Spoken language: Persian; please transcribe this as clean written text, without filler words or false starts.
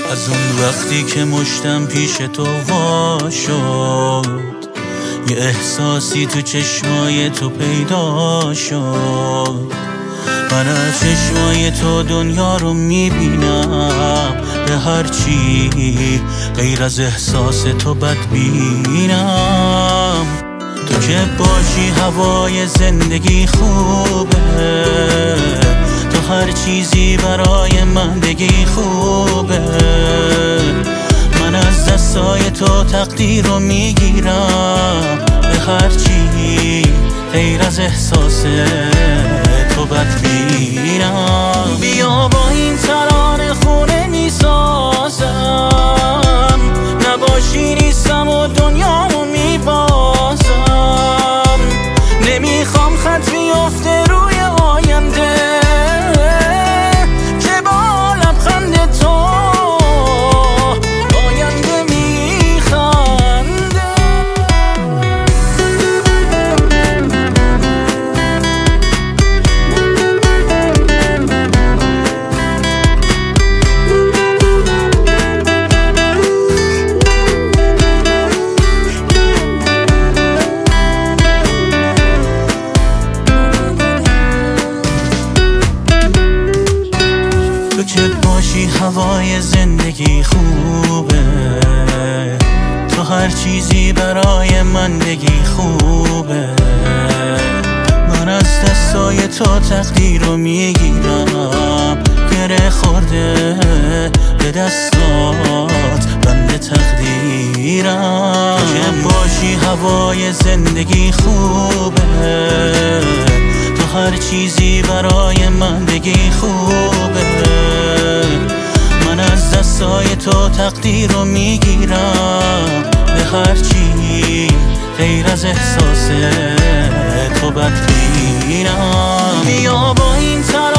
از اون وقتی که مشتم پیش تو وا شد، یه احساسی تو چشمای تو پیدا شد. من از چشمای تو دنیا رو میبینم، به هر چی غیر از احساس تو بدبینم. تو که باشی هوای زندگی خوبه، تو هر چیزی برای من بگی خوبه. من از دستای تو تقدیر رو میگیرم، به هر چی غیر از احساس تو بدبینم. بیا با این ترانه خونه میسازم، نباشی نیستم و دنیامو میبازم. نمیخوام خط بیفته روی آینده که با لبخند تو آینده میخنده. تو که باشی هوای زندگی خوبه، تو هر چیزی برای من بگی خوبه. من از دستای تو تقدیر رو میگیرم، گره خورده به دستات بند تقدیرم. تو که باشی هوای زندگی خوبه، تو هر چیزی برای من بگی خوبه. من از دستای تو تقدیر رو میگیرم، به هر چی غیر از احساس تو بدبینم. بیا با این